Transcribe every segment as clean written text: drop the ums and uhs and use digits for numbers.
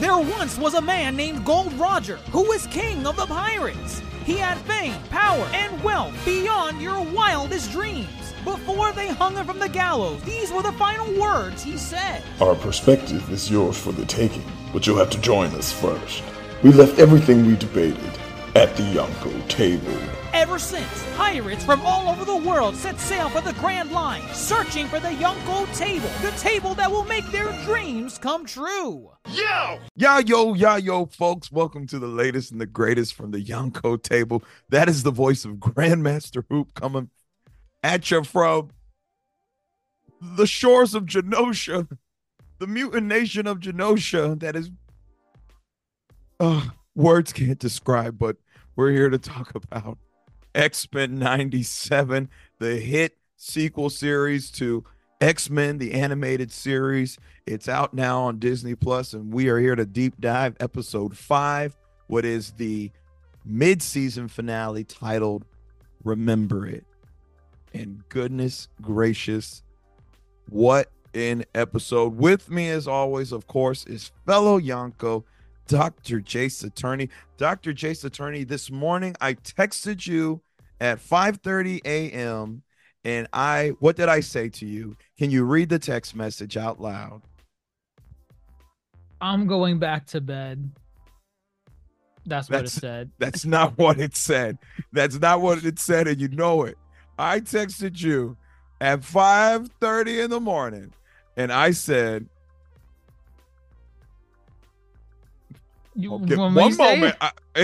There once was a man named Gold Roger who was king of the pirates. He had fame, power, and wealth beyond your wildest dreams. Before they hung him from the gallows, these were the final words he said. Our perspective is yours for the taking, but you'll have to join us first. We left everything we debated at the Yonko table. Ever since, pirates from all over the world set sail for the Grand Line, searching for the Yonko table, the table that will make their dreams come true. Yo, folks. Welcome to the latest and the greatest from the Yonko table. That is the voice of Grandmaster Hoop coming at you from the shores of Genosha, the mutant nation of Genosha. That is, words can't describe, but we're here to talk about X-Men 97, the hit sequel series to X-Men, the animated series. It's out now on Disney Plus, and we are here to deep dive episode 5, what is the mid-season finale titled Remember It. And goodness gracious, what an episode. With me, as always, of course, is fellow Yonko, Dr. Jay Saturney. Dr. Jay Saturney, this morning I texted you at 5:30 a.m. and what did I say to you? Can you read the text message out loud? I'm going back to bed. That's what it said. That's not what it said. That's not what it said, and you know it. I texted you at 5:30 in the morning, and I said, okay, one moment.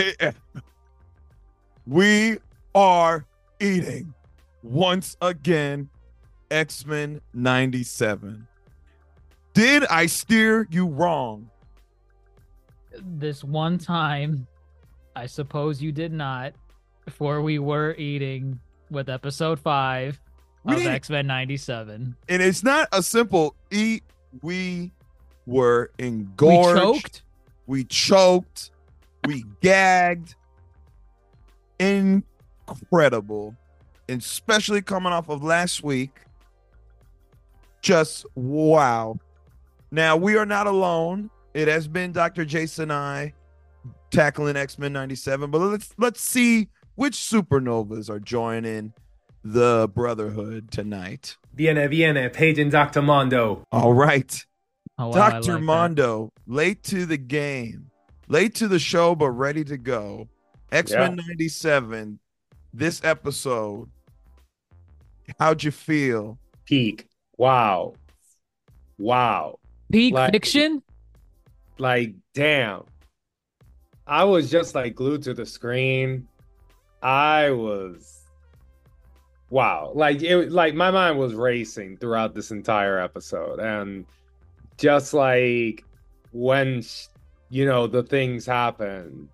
We are eating once again X-Men 97. Did I steer you wrong? This one time, I suppose you did not, before we were eating with episode 5 of X-Men 97. And it's not a simple eat. We were engorged. We choked. We gagged. Incredible. And especially coming off of last week. Just wow. Now, we are not alone. It has been Dr. Jason and I tackling X-Men 97. But let's see which supernovas are joining the Brotherhood tonight. Viene, Paige and Dr. Mondo. All right. Oh, wow, Dr. like Mondo, late to the game, late to the show, but ready to go. X-Men 97, this episode, how'd you feel? Peak. Wow. Peak fiction? Like, damn. I was just like glued to the screen. Wow. Like my mind was racing throughout this entire episode. And just like when, the things happen,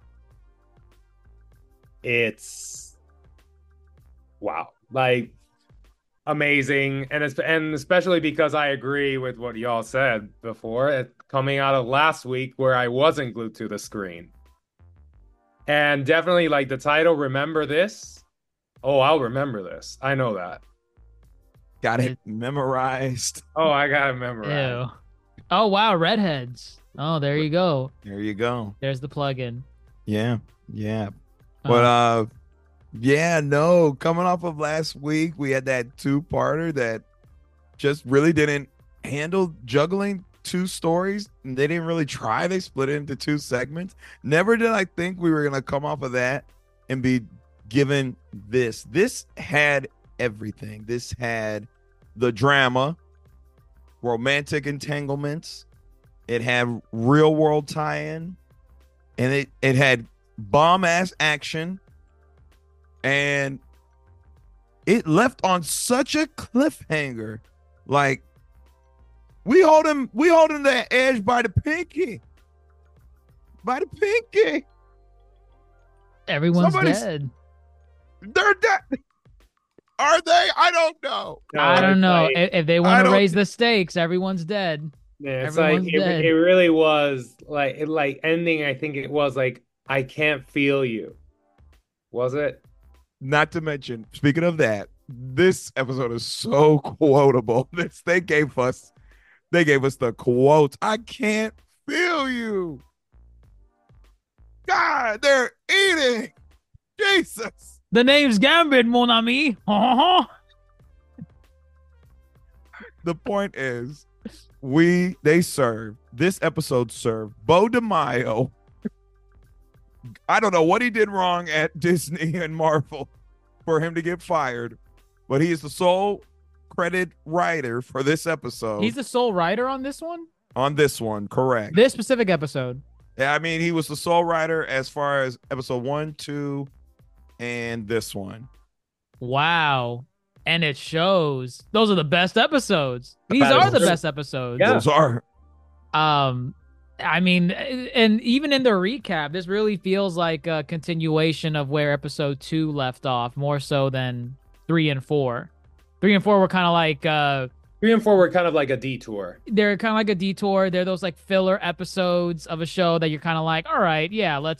it's wow. Like amazing. And especially because I agree with what y'all said before, coming out of last week where I wasn't glued to the screen. And definitely like the title, Remember This. Oh, I'll remember this. I know that. Got it memorized. Oh, I got it memorized. Ew. Oh, wow. Redheads. Oh, there you go. There you go. There's the plug-in. Yeah. But coming off of last week, we had that two-parter that just really didn't handle juggling two stories. They didn't really try. They split it into two segments. Never did I think we were going to come off of that and be given this. This had everything. This had the drama, romantic entanglements. It had real world tie-in, and it had bomb-ass action, and it left on such a cliffhanger. Like, we holding that edge by the pinky. Everyone's dead. They're dead. Are they? I don't know. I don't know. Like, if they want to raise the stakes, everyone's dead. Yeah, it's Everyone's like dead. it really was like ending. I think it was like, I can't feel you. Was it? Not to mention, speaking of that, this episode is so quotable. They gave us the quotes. I can't feel you. God, they're eating. Jesus. The name's Gambit, mon ami. The point is, this episode served Bo DeMaio. I don't know what he did wrong at Disney and Marvel for him to get fired, but he is the sole credit writer for this episode. He's the sole writer on this one? On this one, correct. This specific episode. Yeah, I mean, he was the sole writer as far as episode 1, 2, and this one. Wow. And it shows. Those are the best episodes. These are the best episodes. Yeah. Those are. I mean, and even in the recap, this really feels like a continuation of where episode 2 left off, more so than 3 and 4. 3 and 4 were kind of like 3 and 4 were kind of like a detour. They're kind of like a detour. They're those like filler episodes of a show that you're kind of like, all right, yeah, let's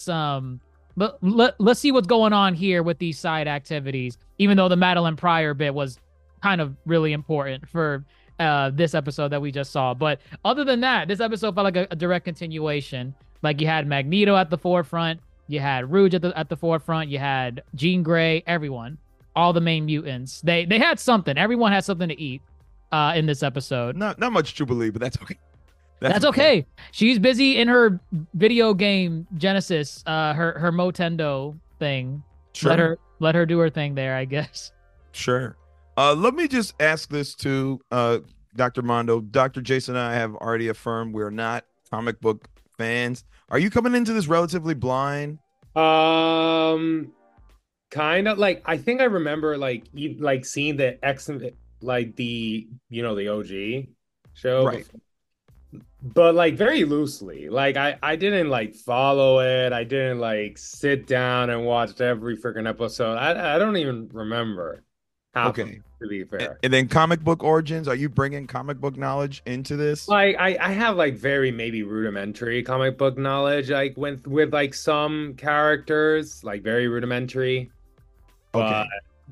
see what's going on here with these side activities. Even though the Madeline Pryor bit was kind of really important for this episode that we just saw. But other than that, this episode felt like a direct continuation. Like you had Magneto at the forefront, you had Rouge at the forefront, you had Jean Grey, everyone, all the main mutants. They had something. Everyone had something to eat in this episode. Not much Jubilee, but that's okay. That's okay. She's busy in her video game Genesis, her Motendo thing. Sure. Let her do her thing there, I guess. Sure. Let me just ask this to Dr. Mondo. Dr. Jason and I have already affirmed we're not comic book fans. Are you coming into this relatively blind? Kind of like, I think I remember like seeing the X, like the OG show, right? Before. But like very loosely. Like I didn't like follow it. I didn't like sit down and watch every freaking episode. I don't even remember. Okay, to be fair. And then comic book origins, are you bringing comic book knowledge into this? Like I have like very maybe rudimentary comic book knowledge, like with like some characters, like very rudimentary, but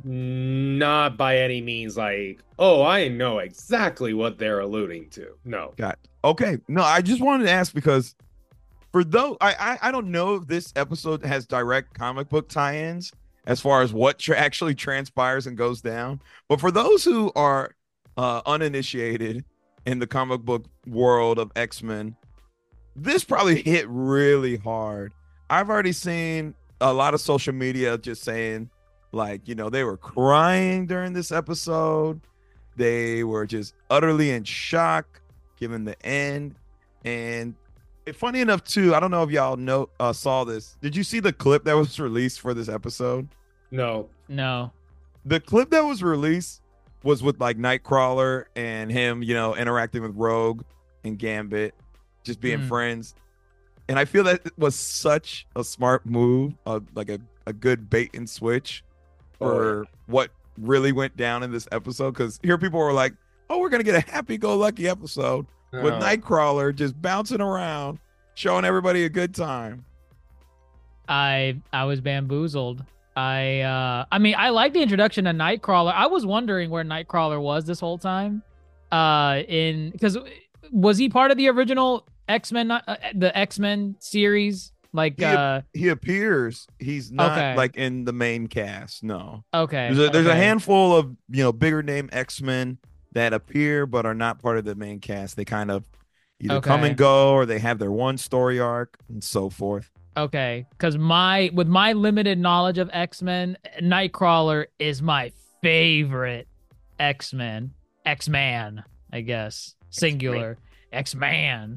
not by any means like, oh, I know exactly what they're alluding to. No. Got it. Okay. No, I just wanted to ask because for those, I don't know if this episode has direct comic book tie-ins as far as what actually transpires and goes down. But for those who are uninitiated in the comic book world of X-Men, this probably hit really hard. I've already seen a lot of social media just saying, like, they were crying during this episode. They were just utterly in shock given the end. And funny enough, too, I don't know if y'all saw this. Did you see the clip that was released for this episode? No. The clip that was released was with like Nightcrawler and him, interacting with Rogue and Gambit, just being friends. And I feel that it was such a smart move, like a good bait and switch for what really went down in this episode. Because here people were like, oh, we're going to get a happy-go-lucky episode with Nightcrawler just bouncing around, showing everybody a good time. I was bamboozled. I mean, I like the introduction to Nightcrawler. I was wondering where Nightcrawler was this whole time. Because was he part of the original X-Men, the X-Men series? Like he appears. He's not like in the main cast. No. Okay. There's a handful of bigger name X-Men that appear but are not part of the main cast. They kind of either come and go, or they have their one story arc and so forth. Okay, because with my limited knowledge of X-Men, Nightcrawler is my favorite X-Man, I guess, singular, X-Man.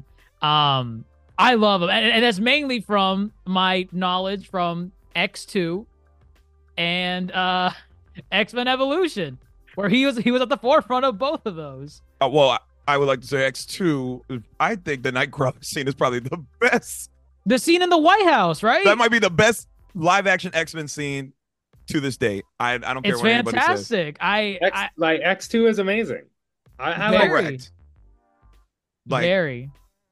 I love him, and that's mainly from my knowledge from X2 and X-Men Evolution, where he was at the forefront of both of those. Well, I would like to say X2. I think the Nightcrawler scene is probably the best. The scene in the White House, right? That might be the best live action X-Men scene to this date. I don't care it's what anybody says. It's fantastic. Like X2 is amazing. I like correct. Like, very.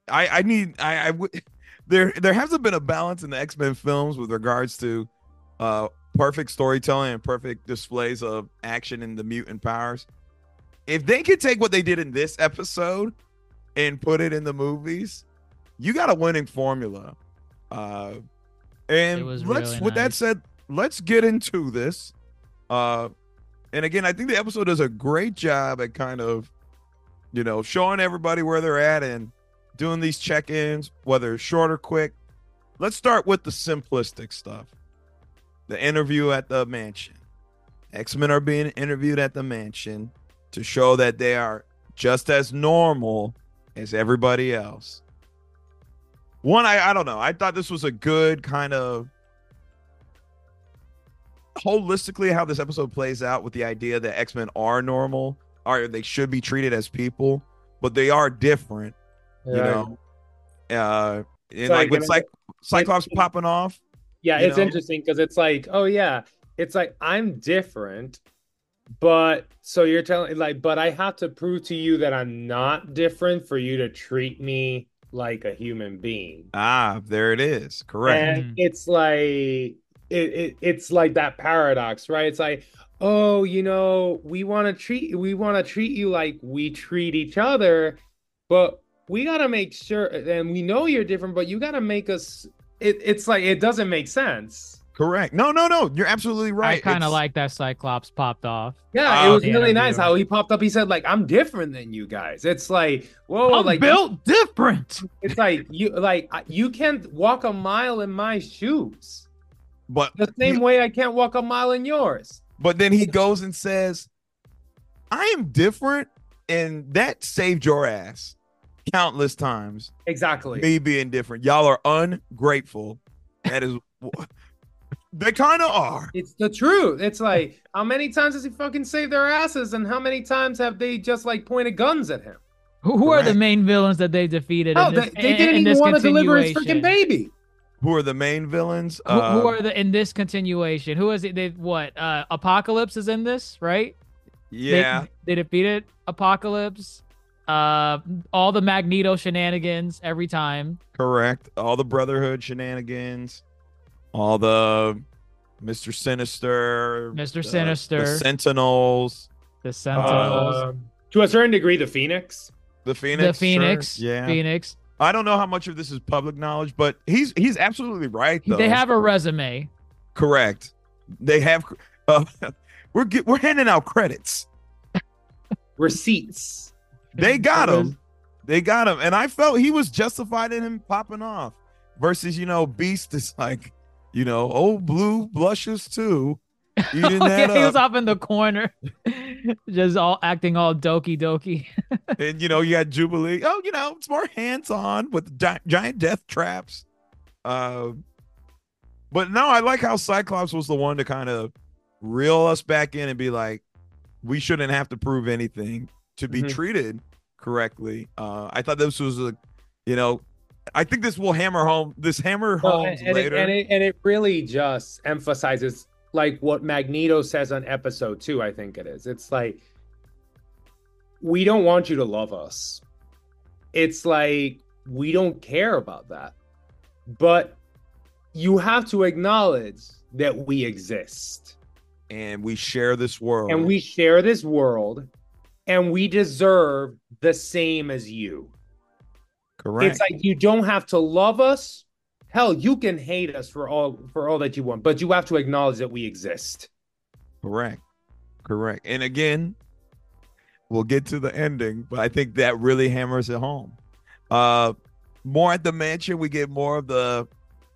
I would. There hasn't been a balance in the X-Men films with regards to perfect storytelling and perfect displays of action and the mutant powers. If they could take what they did in this episode and put it in the movies, you got a winning formula. And It was let's, really with that nice. said, let's get into this. And again, I think the episode does a great job at kind of, showing everybody where they're at and doing these check-ins, whether it's short or quick. Let's start with the simplistic stuff. The interview at the mansion. X-Men are being interviewed at the mansion to show that they are just as normal as everybody else. One, I don't know. I thought this was a good kind of holistically how this episode plays out with the idea that X-Men are normal, or they should be treated as people, but they are different. And like with Cyclops popping off. Yeah, it's interesting because it's like, oh yeah, it's like I'm different, but so you're telling but I have to prove to you that I'm not different for you to treat me like a human being. Ah, there it is. Correct. And it's like it's like that paradox, right? It's like, oh, we want to treat you like we treat each other, but we got to make sure, and we know you're different, but you got to make us, it's like, it doesn't make sense. Correct. No. You're absolutely right. I kind of like that Cyclops popped off. Yeah, it was really nice how he popped up. He said, like, I'm different than you guys. It's like, whoa, I'm built different. It's like, you can't walk a mile in my shoes. But the same way I can't walk a mile in yours. But then he goes and says, I am different, and that saved your ass countless times. Exactly. Me being different. Y'all are ungrateful. That is they kind of are. It's the truth. It's like, how many times has he fucking saved their asses, and how many times have they just like pointed guns at him? Who are the main villins that they defeated? Oh, they didn't even want to deliver his freaking baby. Who are the main villains? Who are in this continuation? Who is it? Apocalypse is in this, right? Yeah. They defeated Apocalypse. All the Magneto shenanigans every time. Correct. All the Brotherhood shenanigans. All the Mr. Sinister. The Sentinels. The Sentinels. To a certain degree, the Phoenix. The Phoenix. Sure. Yeah. Phoenix. I don't know how much of this is public knowledge, but he's absolutely right, though. They have a resume. Correct. They have. We're handing out credits. Receipts. They got him. And I felt he was justified in him popping off. Versus, Beast is like, old Blue blushes too. He was off in the corner, just acting all dokey. And you got Jubilee. Oh, it's more hands-on with giant death traps. But no, I like how Cyclops was the one to kind of reel us back in and be like, we shouldn't have to prove anything to be treated correctly. I thought this was I think this will hammer home later. And it really just emphasizes like what Magneto says on episode 2, I think it is. It's like, we don't want you to love us. It's like, we don't care about that. But you have to acknowledge that we exist. And we share this world. And we deserve the same as you. Correct. It's like, you don't have to love us. Hell, you can hate us for all that you want, but you have to acknowledge that we exist. Correct. And again, we'll get to the ending, but I think that really hammers it home. More at the mansion, we get more of the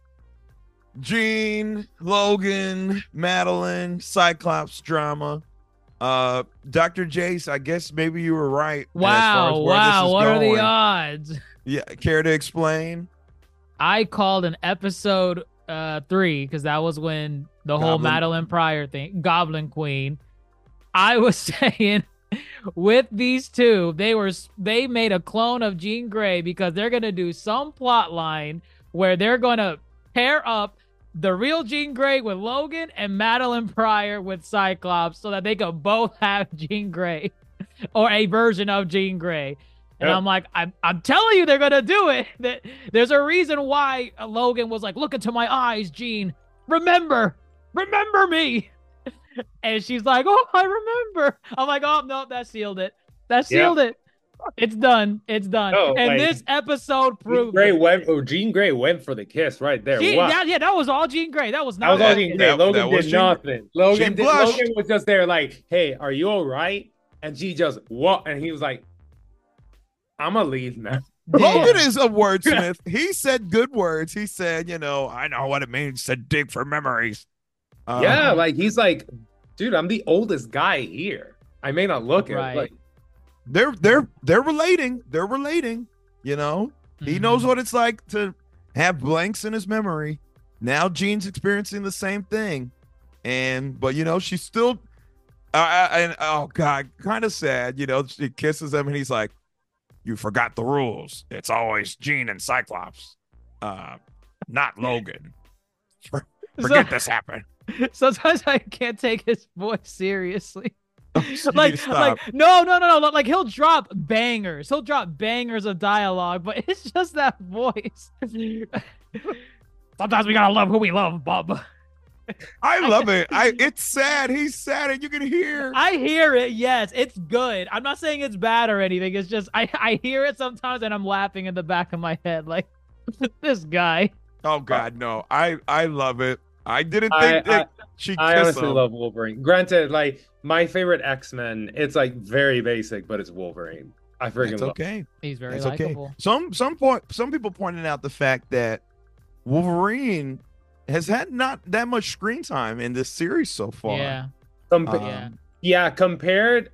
Jean, Logan, Madeline, Cyclops drama. Dr. Jace, I guess maybe you were right. Wow. What are the odds? Yeah, care to explain? I called an episode 3 because that was when the whole Madeline Pryor thing, Goblin Queen. I was saying with these two, they made a clone of Jean Grey because they're gonna do some plot line where they're gonna pair up the real Jean Grey with Logan and Madeline Pryor with Cyclops so that they could both have Jean Grey or a version of Jean Grey. And yep. I'm like, I'm telling you, they're gonna do it. There's a reason why Logan was like, "Look into my eyes, Jean. Remember me." And she's like, "Oh, I remember." I'm like, "Oh no, that sealed it. That sealed it." It's done. It's done. No, and like, this episode proved Jean Grey went for the kiss right there. that was all Jean Grey. That was That not was all Jean Grey. Logan was did Jean- nothing. Logan blushed. was just there like, hey, are you all right? And she just what? And he was like, I'm gonna leave now. Logan is a wordsmith. He said good words. He said, I know what it means to dig for memories. Yeah, like he's like, dude, I'm the oldest guy here. I may not look Right. it. Like, they're relating. They're relating. He knows what it's like to have blanks in his memory. Now Jean's experiencing the same thing, but she's still. And oh god, kind of sad. She kisses him and he's like, "You forgot the rules. It's always Jean and Cyclops, not Logan. Forget this happened." Sometimes I can't take his voice seriously. You need to like stop. no. Like he'll drop bangers. He'll drop bangers of dialogue, but it's just that voice. Sometimes we gotta love who we love, Bob. I love it. It's sad. He's sad, and you can hear. I hear it. Yes, it's good. I'm not saying it's bad or anything. It's just I hear it sometimes, and I'm laughing in the back of my head, like this guy. Oh god, no. I love it. I didn't think that she kissed I honestly him. love Wolverine. Granted, like my favorite X-Men, it's like very basic, but it's Wolverine. I freaking It's love. okay. He's very It's likable. okay. Some people pointed out the fact that Wolverine has had not that much screen time in this series so far. Yeah. Yeah, compared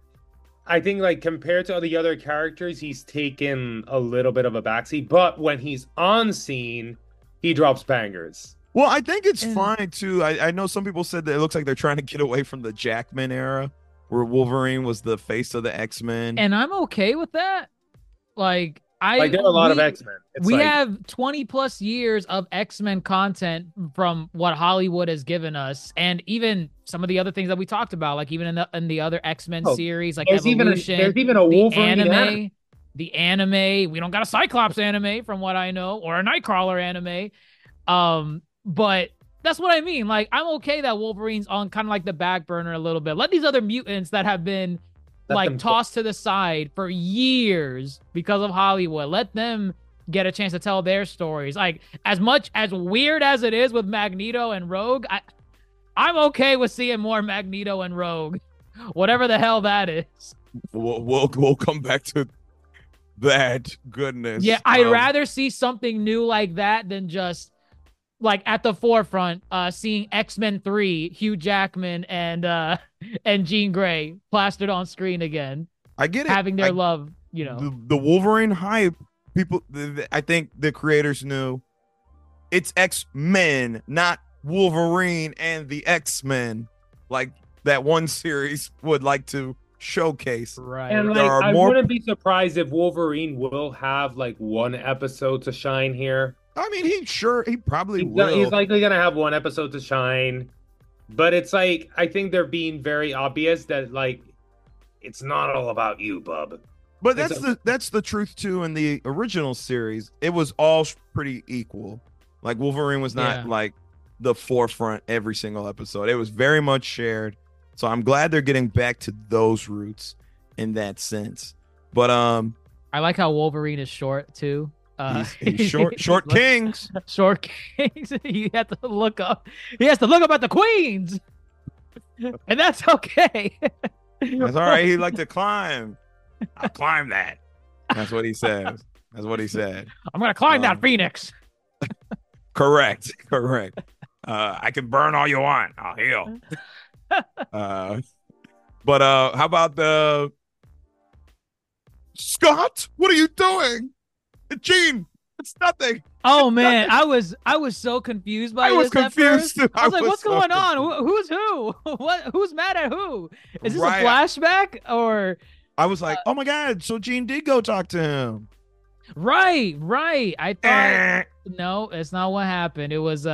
to the other characters, he's taken a little bit of a backseat. But when he's on scene, he drops bangers. Well, I think it's fine too. I know some people said that it looks like they're trying to get away from the Jackman era, where Wolverine was the face of the X-Men. And I'm okay with that. Like There are a lot of X-Men. We have 20 plus years of X-Men content from what Hollywood has given us, and even some of the other things that we talked about, like even in the other X-Men series, like there's Evolution, there's even a Wolverine anime. The anime, we don't got a Cyclops anime from what I know, or a Nightcrawler anime. But that's what I mean. Like, I'm okay that Wolverine's on kind of like the back burner a little bit. Let these other mutants that have been tossed to the side for years because of Hollywood, let them get a chance to tell their stories. Like, as much as weird as it is with Magneto and Rogue, I'm okay with seeing more Magneto and Rogue, whatever the hell that is. We'll come back to that. Goodness. Yeah, I'd rather see something new like that than just like at the forefront, seeing X-Men 3, Hugh Jackman and Jean Grey plastered on screen again. I get it. Having their love, The Wolverine hype, people, I think the creators knew it's X-Men, not Wolverine and the X-Men, like that one series would like to showcase. Right. And like, I wouldn't be surprised if Wolverine will have like one episode to shine here. I mean, he probably will. He's likely gonna have one episode to shine, but it's like I think they're being very obvious that like it's not all about you, bub. But that's the truth too. In the original series, it was all pretty equal. Like Wolverine was not like the forefront every single episode. It was very much shared. So I'm glad they're getting back to those roots in that sense. But I like how Wolverine is short too. He's short kings. Short kings. He has to look up at the queens. And that's okay. That's all right. He like to climb. I'll climb that. That's what he says. That's what he said. I'm gonna climb that phoenix. Correct. I can burn all you want. I'll heal. But how about the Scott? What are you doing? Gene, it's nothing. Oh man, I was so confused by this. I was confused too. I was like, what's going on? Who's who? Who's mad at who? Is this a flashback or? I was like, oh my god, so Gene did go talk to him. Right. I thought no, it's not what happened. It was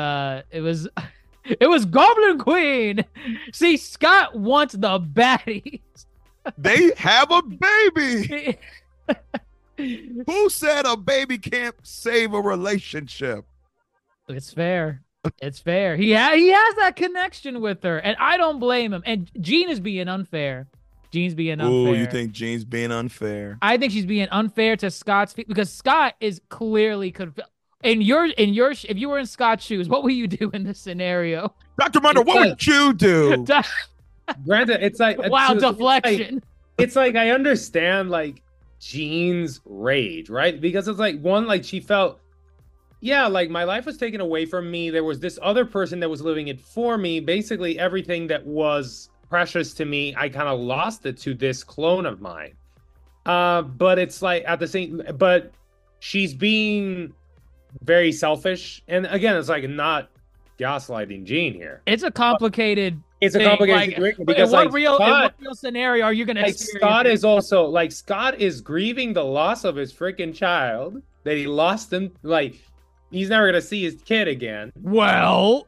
Goblin Queen. See, Scott wants the baddies. They have a baby. Who said a baby can't save a relationship? It's fair. It's fair. He has that connection with her, and I don't blame him. And Gene is being unfair Jean's being unfair. Ooh, you think Jean's being unfair? I think she's being unfair to Scott's because Scott is clearly if you were in Scott's shoes, what would you do in this scenario? Dr. Munder, what would you do? Granted, it's like wow, deflection. It's like I understand like Jean's rage, right? Because it's like one, like she felt, yeah, like my life was taken away from me. There was this other person that was living it for me. Basically, everything that was precious to me, I kind of lost it to this clone of mine. But it's like but she's being very selfish. And again, it's like not gaslighting Jean here. It's a complicated situation because in what real scenario are you going to experience? Scott is grieving the loss of his freaking child that he lost him. Like he's never going to see his kid again. Right.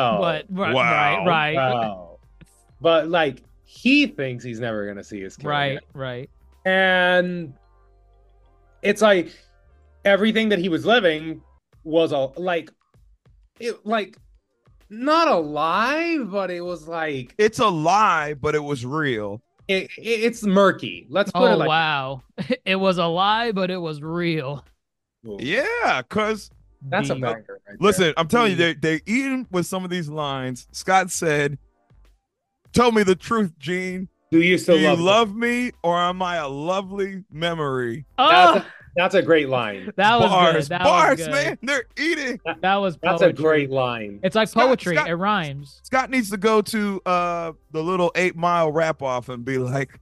But like he thinks he's never going to see his kid again. Right. And it's like everything that he was living was not a lie, but it was like it's a lie, but it was real. It's murky. Let's put it like wow. It was a lie, but it was real. Yeah, because that's a banger. Right listen, there. I'm telling you, they're eating with some of these lines. Scott said, "Tell me the truth, Jean. Do you still love me, or am I a lovely memory?" Oh, that's a great line. That was bars, good. That bars, was good. man. They're eating. That's a great line. It's like poetry. It rhymes. Scott needs to go to the little 8 Mile rap off and be like,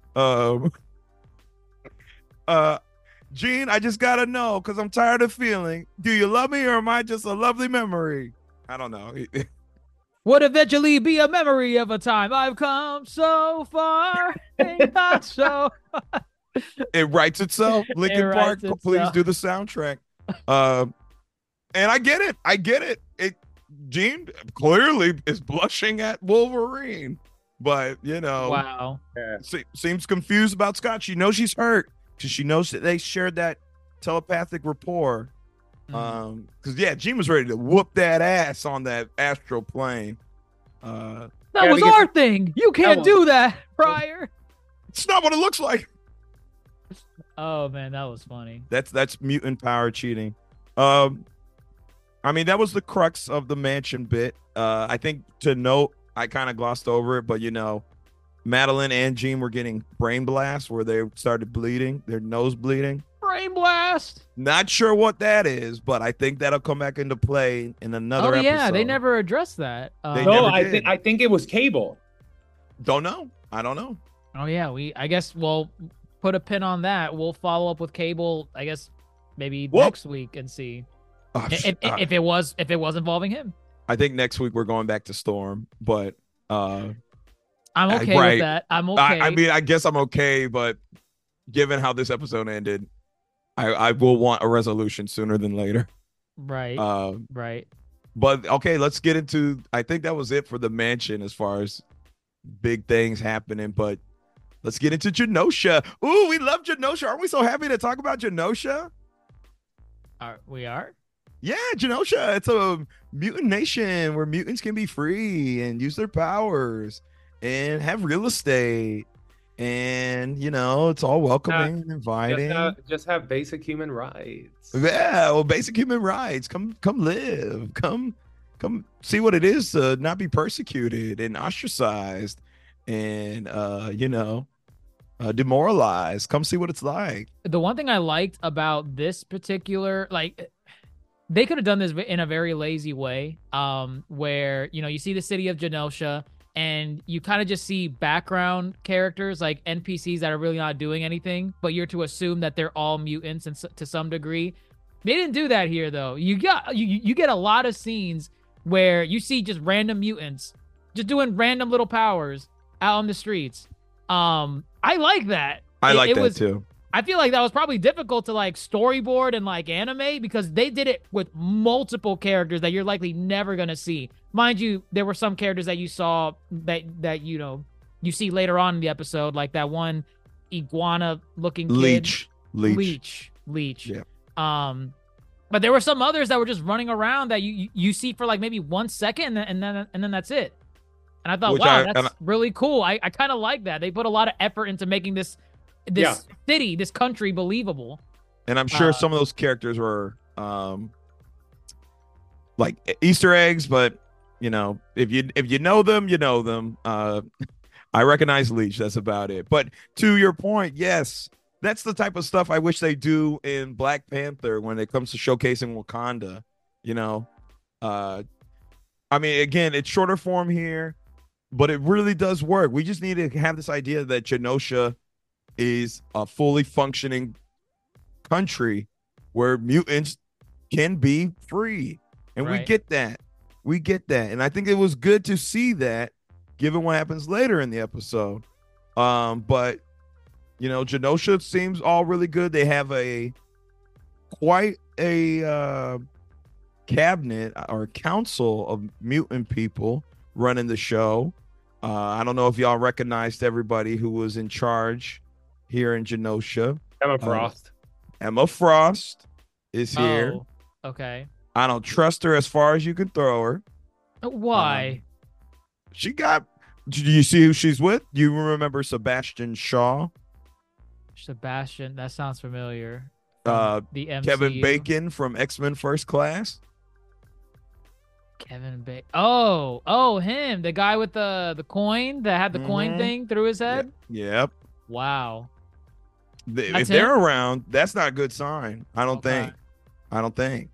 Jean, I just gotta know because I'm tired of feeling. Do you love me, or am I just a lovely memory? I don't know. Would eventually be a memory of a time I've come so far. Not so. It writes itself. Linkin Park, please do the soundtrack. And I get it. Jean clearly is blushing at Wolverine, but wow, seems confused about Scott. She knows she's hurt because she knows that they shared that telepathic rapport. Because Jean was ready to whoop that ass on that astral plane. That was our thing. You can't do that, Pryor. It's not what it looks like. Oh man, that was funny. That's mutant power cheating. I mean, that was the crux of the mansion bit. I think to note, I kind of glossed over it, but Madeline and Jean were getting brain blasts where they started bleeding, their nose bleeding. Brain blast. Not sure what that is, but I think that'll come back into play in another episode. Yeah, they never addressed that. I think it was Cable. Don't know. I don't know. Oh yeah, I guess we'll put a pin on that. We'll follow up with Cable, I guess maybe next week and see if it was involving him. I think next week we're going back to Storm, but I'm okay with that. I'm okay. I mean, I guess I'm okay, but given how this episode ended, I will want a resolution sooner than later. Right. Right. But okay, let's get into. I think that was it for the mansion as far as big things happening. But let's get into Genosha. Ooh, we love Genosha. Aren't we so happy to talk about Genosha? We are? Yeah, Genosha. It's a mutant nation where mutants can be free and use their powers and have real estate. And, it's all welcoming and inviting. Just have basic human rights. Yeah, well, basic human rights. Come live. Come see what it is to not be persecuted and ostracized and, demoralized. Come see what it's like. The one thing I liked about this particular, they could have done this in a very lazy way, where, you see the city of Genosha and you kind of just see background characters like NPCs that are really not doing anything, but you're to assume that they're all mutants and to some degree. They didn't do that here though. You get a lot of scenes where you see just random mutants just doing random little powers out on the streets. I like that. I like that too. I feel like that was probably difficult to storyboard and anime because they did it with multiple characters that you're likely never going to see. Mind you, there were some characters that you saw that you see later on in the episode, like that one iguana looking kid. Leech. Yeah. But there were some others that were just running around that you see for maybe 1 second and then that's it. And I thought, Which wow, I- that's really cool. I kind of like that. They put a lot of effort into making this Yeah. city, this country believable. And I'm sure some of those characters were like Easter eggs, but you know, if you know them, you know them. I recognize Leech. That's about it. But to your point, yes, that's the type of stuff I wish they do in Black Panther when it comes to showcasing Wakanda. You know, I mean, again, it's shorter form here, but it really does work. We just need to have this idea that Genosha is a fully functioning country where mutants can be free, and we Right. get that. We get that, and I think it was good to see that, given what happens later in the episode. But you know, Genosha seems all really good. They have quite a cabinet or council of mutant people running the show. I don't know if y'all recognized everybody who was in charge here in Genosha. Emma Frost. Emma Frost is here. Oh, okay. I don't trust her as far as you can throw her. Why? Do you see who she's with? Do you remember Sebastian Shaw? Sebastian, that sounds familiar. Uh, The MCU. Kevin Bacon from X-Men First Class. Kevin Bacon. Oh, him, the guy with the coin that had the coin Mhm. thing through his head. Yep. Wow. If That's they're him? around, that's not a good sign. I don't Okay. think. I don't think.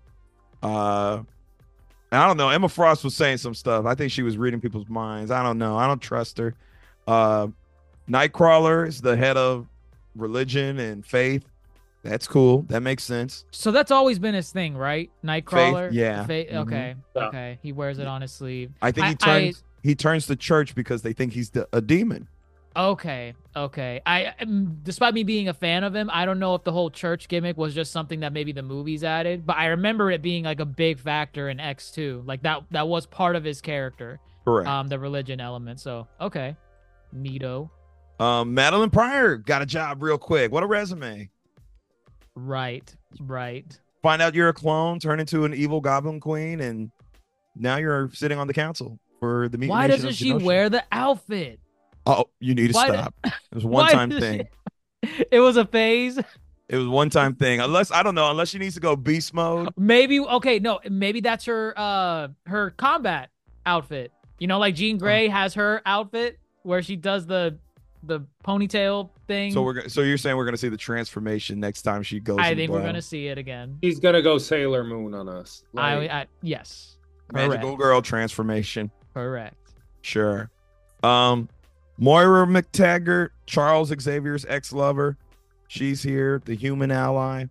I don't know. Emma Frost was saying some stuff. I think she was reading people's minds. I don't know. I don't trust her. Nightcrawler is the head of religion and faith. That's cool. That makes sense. So that's always been his thing, right? Nightcrawler. yeah. Faith, Mhm. okay. Yeah. Okay. He wears it on his sleeve. I think he turns to church because they think he's a demon. Okay. Despite me being a fan of him, I don't know if the whole church gimmick was just something that maybe the movies added, but I remember it being like a big factor in X2. Like that was part of his character. Correct. The religion element. So, okay. Neato. Madeline Pryor got a job real quick. What a resume. Right. Find out you're a clone, turn into an evil goblin queen, and now you're sitting on the council for the Mutant Why Nation doesn't of she Genosha. wear the outfit? Oh, you need to Why stop. It was a Why one-time does thing. It was a phase. It was a one-time thing. Unless I don't know, unless she needs to go beast mode. Maybe maybe that's her combat outfit. You know, like Jean Grey has her outfit where she does the ponytail thing. So you're saying we're gonna see the transformation next time she goes. I in think we're battle. gonna see it again. He's gonna go Sailor Moon on us. Yes. Magical girl transformation. Correct. Sure. Moira McTaggart, Charles Xavier's ex-lover. She's here, the human ally.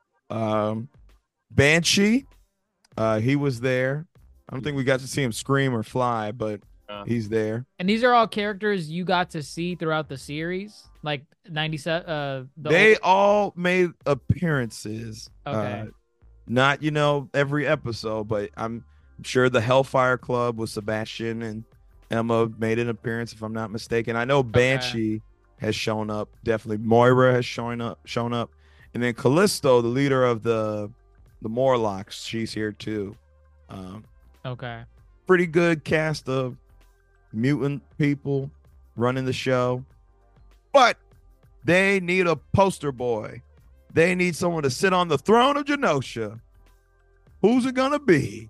Banshee, he was there. I don't think we got to see him scream or fly, but he's there. And these are all characters you got to see throughout the series, like 97. They all made appearances. Okay. Not every episode, but I'm sure the Hellfire Club with Sebastian and Emma made an appearance, if I'm not mistaken. I know Banshee has shown up. Definitely, Moira has shown up, and then Callisto, the leader of the Morlocks, she's here too. Okay. Pretty good cast of mutant people running the show, but they need a poster boy. They need someone to sit on the throne of Genosha. Who's it gonna be?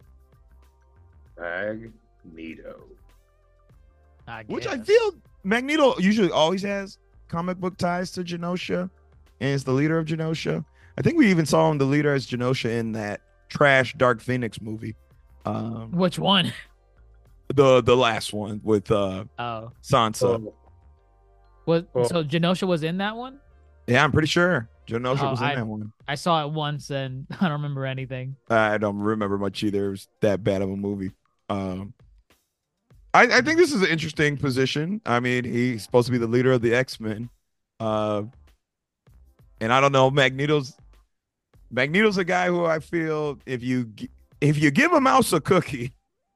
Magneto. Which I feel Magneto usually always has comic book ties to Genosha and is the leader of Genosha. I think we even saw him the leader as Genosha in that trash Dark Phoenix movie. Which one? The last one with Oh. Sansa. So Genosha was in that one? Yeah, I'm pretty sure Genosha was in I- that one. I saw it once and I don't remember anything. I don't remember much either. It was that bad of a movie. I think this is an interesting position. I mean, he's supposed to be the leader of the X-Men. And I don't know, Magneto's a guy who I feel if you give a mouse a cookie,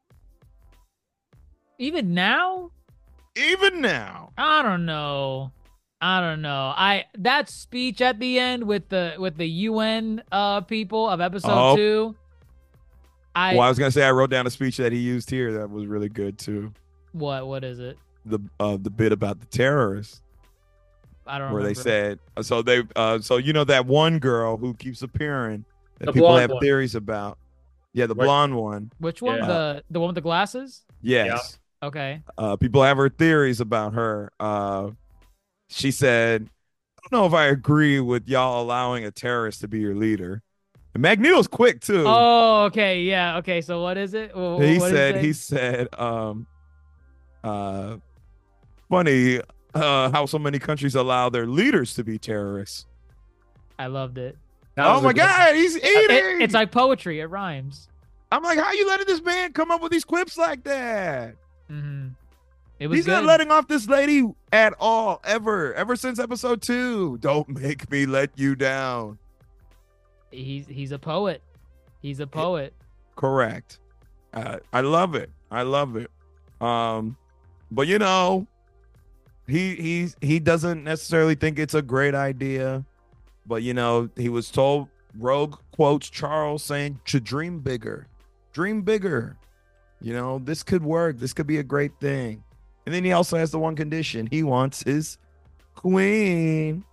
Even now? even now, I don't know. That speech at the end with the UN people of episode 2. I was gonna say I wrote down a speech that he used here that was really good too. What is it? The bit about the terrorists I don't where they remember. said so you know that one girl who keeps appearing that The people blonde have one. theories about. Yeah, the Right. blonde one. Which one? Yeah. The one with the glasses? Yes. Okay. People have her theories about her. She said, I don't know if I agree with y'all allowing a terrorist to be your leader. And Magneto's quick too. Oh, okay. Yeah. Okay. So what is it? What he did said, say? he said, funny how so many countries allow their leaders to be terrorists. I loved it. That Oh was a my good- God, he's eating. It's like poetry. It rhymes. I'm like, how you letting this man come up with these quips like that? Mm-hmm. It was He's good. not letting off this lady at all, ever since episode 2. Don't make me let you down. He's a poet. He's a poet. Correct. I love it. I love it. But you know, he doesn't necessarily think it's a great idea. But you know, he was told, Rogue quotes Charles saying to dream bigger. Dream bigger. You know, this could work. This could be a great thing. And then he also has the one condition. He wants his queen.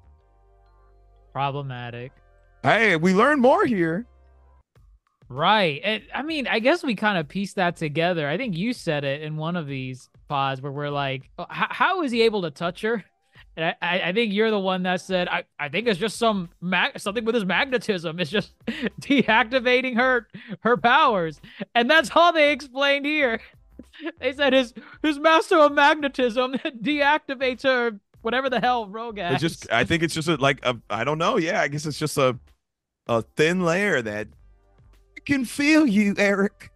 Problematic. Hey, we learned more here. Right. And I mean, I guess we kind of pieced that together. I think you said it in one of these pods where we're like, how is he able to touch her? And I think you're the one that said, I think it's just something with his magnetism. It's just deactivating her powers. And that's all they explained here. They said his master of magnetism deactivates her, whatever the hell Rogue has. It's just, I think it's just I don't know. Yeah, I guess it's just a thin layer that can feel you, Eric.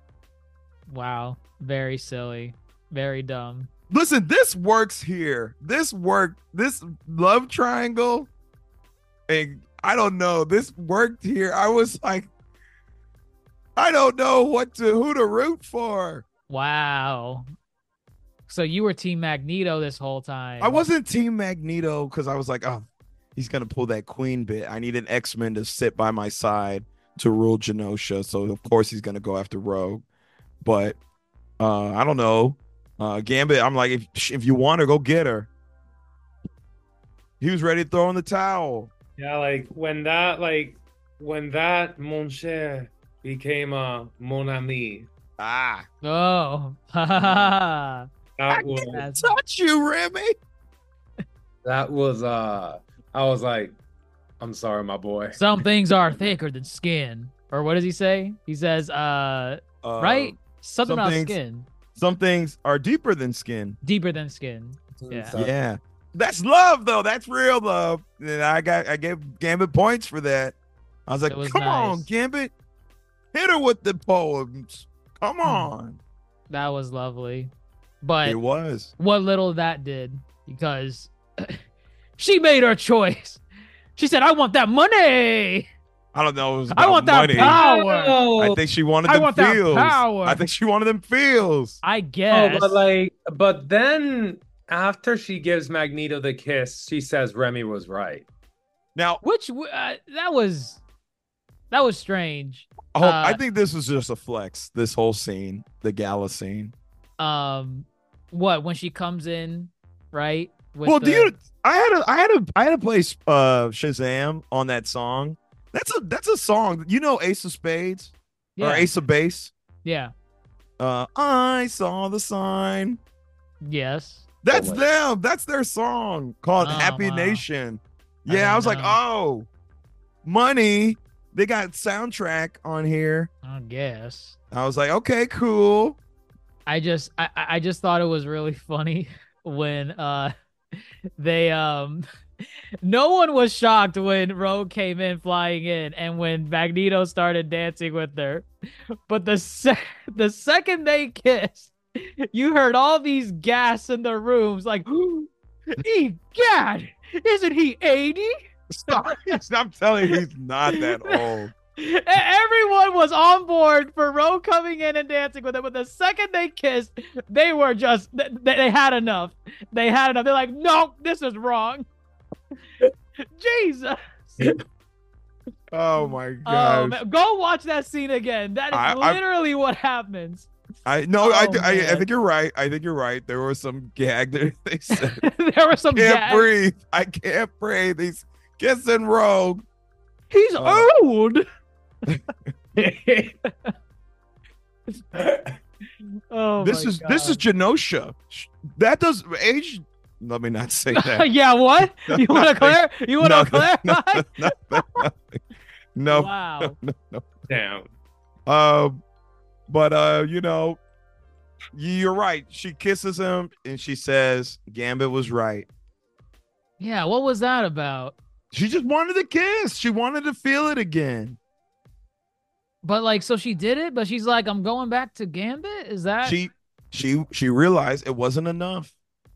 Wow. Very silly. Very dumb. Listen, this works here. This love triangle. And I don't know. This worked here. I was like, I don't know who to root for. Wow. So you were Team Magneto this whole time. I wasn't Team Magneto because I was like, oh, he's gonna pull that queen bit. I need an X-Men to sit by my side to rule Genosha. So of course he's gonna go after Rogue. But I don't know. Gambit, I'm like, if you want her, go get her. He was ready to throw in the towel. Yeah, like when that mon cher became a mon ami. Ah, Oh. That was That's- touch you, Remy. that was I was like, I'm sorry, my boy. Some things are thicker than skin. Or what does he say? He says, right? Something some about things- skin. Some things are deeper than skin. Deeper than skin. Yeah. Yeah. That's love, though. That's real love. And I gave Gambit points for that. I was like, It was come on, nice. Gambit. Hit her with the poems. Come on. That was lovely. But It was. what little that did, because she made her choice. She said, I want that money. I don't know. It was I about want that money. power. I think she wanted I them want that feels. power. I think she wanted them feels. I guess. Oh, but then after she gives Magneto the kiss, she says Remy was right. Now, That was strange. I think this was just a flex. This whole scene, the gala scene. What, when she comes in, right? With Well, the- I had to play Shazam on that song. That's a song. You know Ace of Spades or Yeah. Ace of Base. Yeah. I saw the sign. Yes. That's Oh, wait. them. That's their song called Oh, Happy wow. Nation. I Yeah, I didn't was like, know. oh, money. They got soundtrack on here. I guess. I was like, okay, cool. I just thought it was really funny when they no one was shocked when Rogue came in flying in and when Magneto started dancing with her. But the second they kissed, you heard all these gasps in the rooms like, "Egad, isn't he 80?" Stop. I'm telling you, he's not that old. Everyone was on board for Rogue coming in and dancing with him, but the second they kissed, they were just they had enough. They had enough. They're like, no, this is wrong. Jesus. Oh my Oh, gosh. man. Go watch that scene again. That is I- literally what happens. I think you're right. I think you're right. There was some gag there. They said, There was some "Can't gag. breathe. I can't breathe." He's kissing Rogue. He's old. Oh, This is Genosha. That does age. Let me not say that. Yeah, what? You want to clarify? You want to clarify? No. Wow. No. Damn. But you're right. She kisses him and she says, "Gambit was right." Yeah, what was that about? She just wanted to kiss. She wanted to feel it again. But like, so she did it, but she's like, I'm going back to Gambit? Is that She realized it wasn't enough.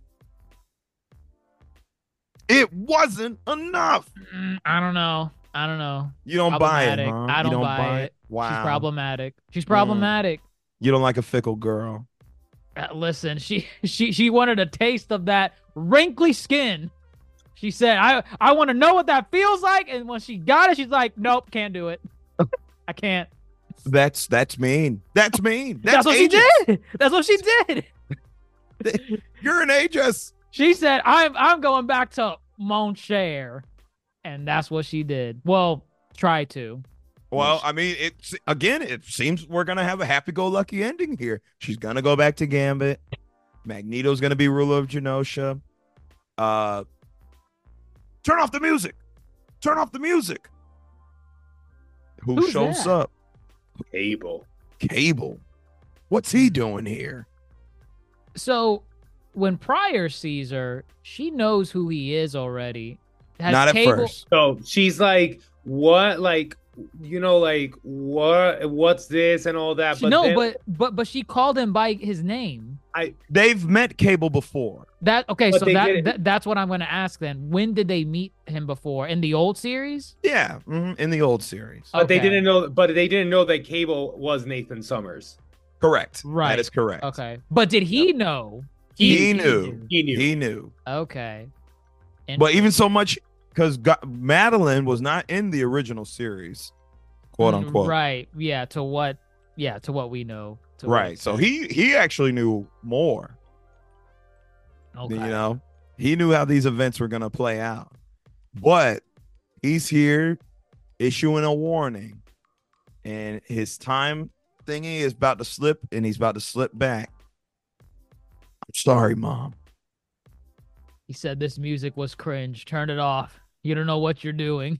It wasn't enough. I don't know. You don't buy it, Problematic. huh? I You don't buy it. Wow. She's problematic. She's problematic. You don't like a fickle girl. Listen, she wanted a taste of that wrinkly skin. She said, I want to know what that feels like. And when she got it, she's like, nope, can't do it. I can't. That's mean. That's mean. That's what ageist. she did. That's what she did. You're an ageist. She said, I'm going back to Mon Cher. And that's what she did. Well, try to. Well, I mean, it seems we're gonna have a happy-go-lucky ending here. She's gonna go back to Gambit. Magneto's gonna be ruler of Genosha. Turn off the music. Turn off the music. Who shows that? up? Cable. Cable. What's he doing here? So when Pryor sees her, she knows who he is already. Not at first. So she's like, what? Like, what's this and all that? But she called him by his name. They've met Cable before. That's what I'm going to ask then. When did they meet him before? In the old series? Yeah, in the old series. But Okay. they didn't know. But they didn't know that Cable was Nathan Summers. Correct. Right. That is correct. Okay. But did he know? He knew. He knew. He knew. Okay. But even so much, because Madeline was not in the original series, quote unquote. Right. Yeah. To what we know. Right. So he actually knew more. Okay. He knew how these events were going to play out. But he's here issuing a warning. And his time thingy is about to slip, and he's about to slip back. I'm sorry, Mom. He said this music was cringe. Turn it off. You don't know what you're doing.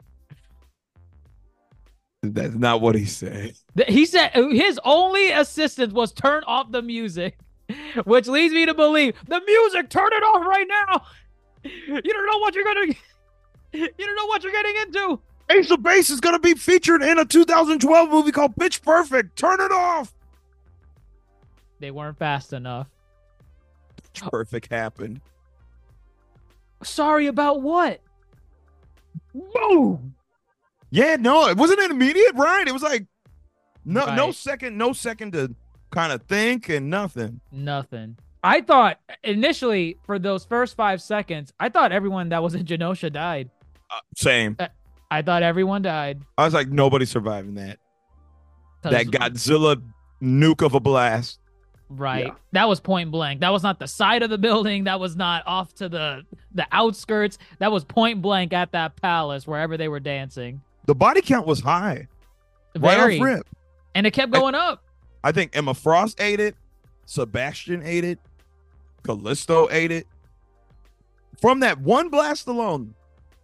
That's not what he said. He said his only assistance was turn off the music, which leads me to believe the music. Turn it off right now. You don't know what you're getting into. Ace of Base is going to be featured in a 2012 movie called Pitch Perfect. Turn it off. They weren't fast enough. Pitch Perfect happened. Sorry about what? Boom. Yeah, no, it wasn't immediate, right? It was like no Right. second to kind of think and nothing. Nothing. I thought initially for those first 5 seconds, I thought everyone that was in Genosha died. Same. I thought everyone died. I was like, nobody's surviving that. 'Cause- That Godzilla nuke of a blast. Right. Yeah. That was point blank. That was not the side of the building. That was not off to the outskirts. That was point blank at that palace wherever they were dancing. The body count was high. Very. Right off rip. And it kept going up. I think Emma Frost ate it. Sebastian ate it. Callisto ate it. From that one blast alone.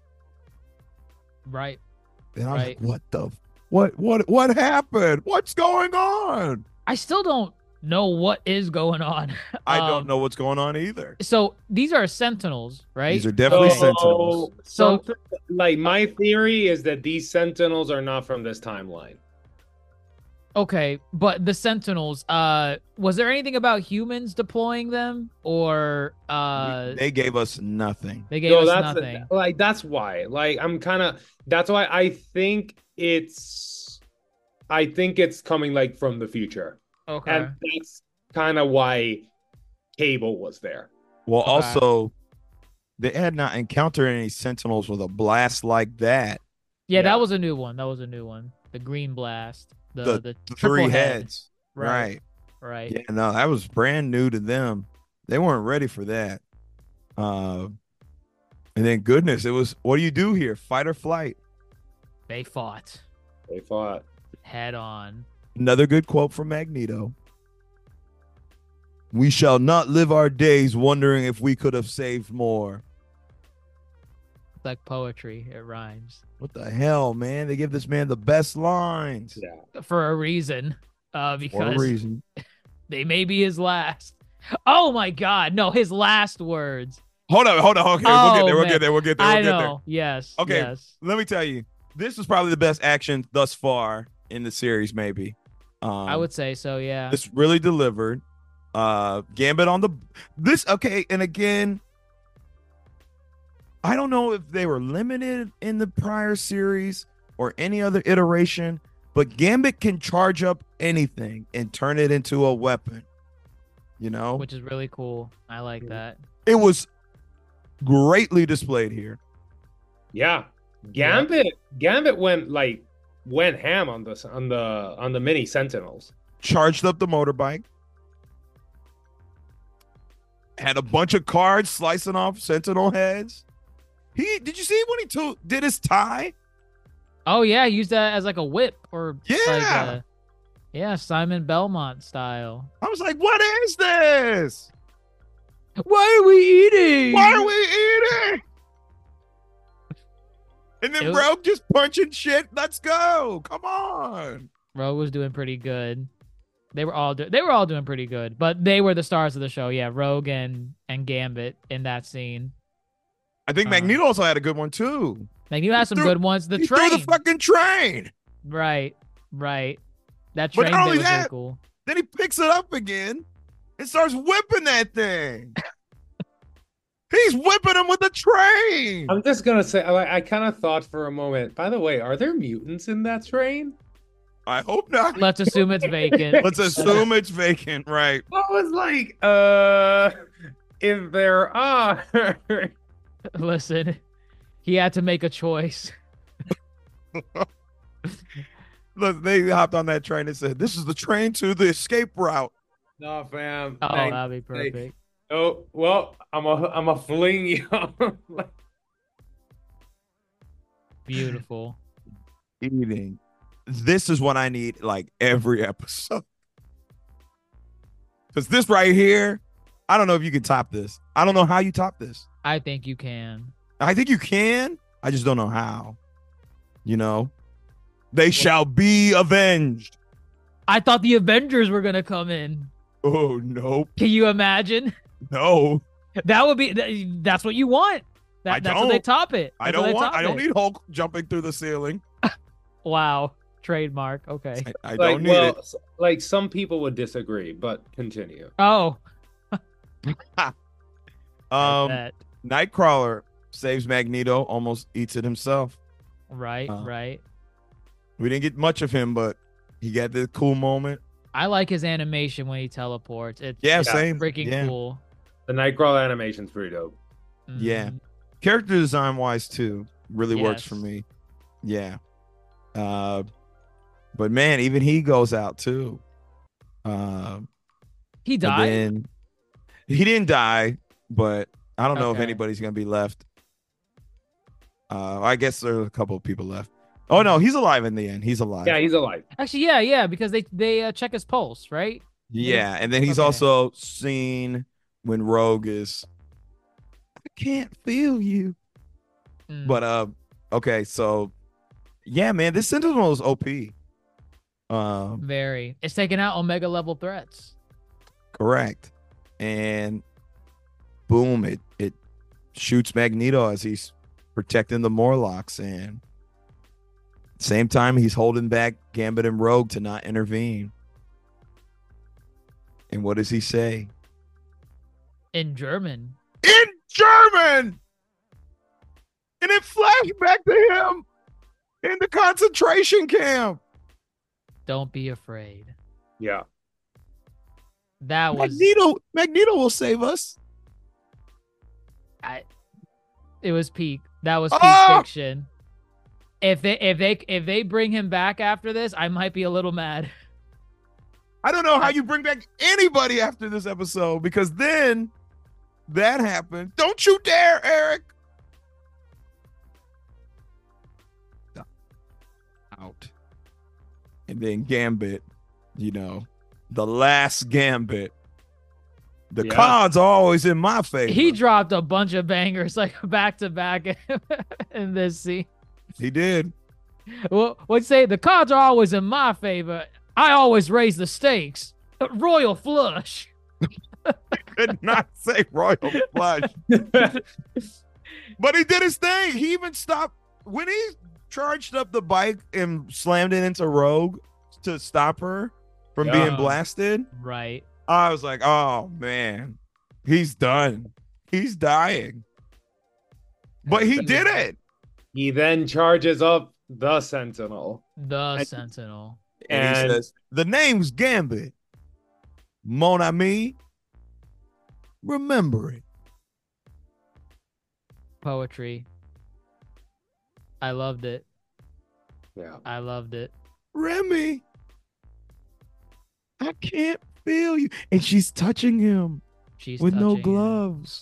Right. And I was Right. like, what happened? What's going on? I still don't know what is going on. I don't know what's going on either. So these are Sentinels, right? These are definitely So- Sentinels. So, like, my theory is that these Sentinels are not from this timeline. Okay, but the Sentinels, was there anything about humans deploying them, or They gave us nothing. they gave No, us that's nothing? that's why. Like, that's why I think it's coming like from the future. Okay. And that's kind of why Cable was there. Well, Okay. also, they had not encountered any Sentinels with a blast like that. Yeah, Yeah. that was a new one. The green blast. The The triple three head. heads. Right. Right. Right. Yeah, no, that was brand new to them. They weren't ready for that. And then goodness, it was, what do you do here? Fight or flight. They fought They fought. head on. Another good quote from Magneto. We shall not live our days wondering if we could have saved more. It's like poetry. It rhymes What the hell, man? They give this man the best lines. Yeah. for a reason. For a Because reason. they may be his last. Oh my God! No, his last words. Hold on. Okay, Oh, we'll man. get there. We'll get there. I We'll get there. know. Yes. Okay. Yes. Let me tell you, this was probably the best action thus far in the series, maybe. I would say so. Yeah. This really delivered. Gambit on this. Okay, and again, I don't know if they were limited in the prior series or any other iteration, but Gambit can charge up anything and turn it into a weapon. You know, Which is really cool. I like that. it was greatly displayed here. Yeah. Gambit went ham on the mini Sentinels. Charged up the motorbike. Had a bunch of cards slicing off Sentinel heads. Did you see when he did his tie? Oh yeah, use that as like a whip or Yeah. yeah, Simon Belmont style. I was like, what is this? Why are we eating? Why are we eating? And then It was- Rogue just punching shit. Let's go. Come on. Rogue was doing pretty good. They were all doing pretty good, but they were the stars of the show. Yeah, Rogue and Gambit in that scene. I think Magneto also had a good one too. Like you had some threw- good ones. The He train, threw the fucking train. right. That But train not bit only was really that- cool. Then he picks it up again and starts whipping that thing. He's whipping him with the train. I'm just gonna say, I kind of thought for a moment. By the way, are there mutants in that train? I hope not. Let's assume it's vacant. Let's assume it's vacant, right? I was like, if there are, Listen, he had to make a choice. Look, they hopped on that train and said, "This is the train to the escape route." no, fam. Oh, Like, that'd be perfect. oh, well, I'm a fling you. Beautiful. Eating. This is what I need, like every episode. Because this right here, I don't know if you can top this. I don't know how you top this. I think you can. I think you can. I just don't know how. You know, they shall be avenged. I thought the Avengers were gonna come in. Oh no, Can you imagine? no! That would be. That's what you want. I That's what they don't. top it. I That's what don't they want. top I don't it. need Hulk jumping through the ceiling. Wow. Trademark. Okay. I don't need it. Like some people would disagree, but continue. Oh. I bet. Nightcrawler saves Magneto, almost eats it himself. Right. Uh, Right. We didn't get much of him, but he got this cool moment. I like his animation when he teleports. It's Yeah, Yeah. same. freaking Yeah. cool. The Nightcrawler animation's pretty dope. Yeah. Mhm. Character design wise too, really works Yes. for me. Yeah. But man, even he goes out too. He And died. then he didn't die, but I don't know if Okay. anybody's gonna be left. I guess there are a couple of people left. Oh no, he's alive in the end. He's alive. Yeah, he's alive. Actually, yeah, because they check his pulse, right? Yeah, and then he's Okay. also seen when Rogue is. I can't feel you. Mm. But okay, so yeah, man, this Sentinel is OP. Very. It's taking out Omega level threats. Correct. And boom, it shoots Magneto as he's protecting the Morlocks, and same time he's holding back Gambit and Rogue to not intervene. And what does he say? In German. In German! And it flashed back to him in the concentration camp. Don't be afraid. Yeah. That was Magneto will save us. it was peak. That was peak Oh! fiction. If they bring him back after this, I might be a little mad. I don't know how you bring back anybody after this episode, because then that happened. Don't you dare, Eric. Out. And then Gambit, the last Gambit. The cards are always in my favor. He dropped a bunch of bangers like back to back in this scene. He did. Well, let's say the cards are always in my favor. I always raise the stakes. Royal flush. I could not say royal flush. But he did his thing. He even stopped when he charged up the bike and slammed it into Rogue to stop her from being blasted. Right. I was like, oh man, he's done. He's dying. But he did it. He then charges up the Sentinel. Sentinel. And he says, the name's Gambit. Mon ami, remember it. Poetry. I loved it. Yeah. I loved it. Remy, I can't feel you. And she's touching him with no gloves.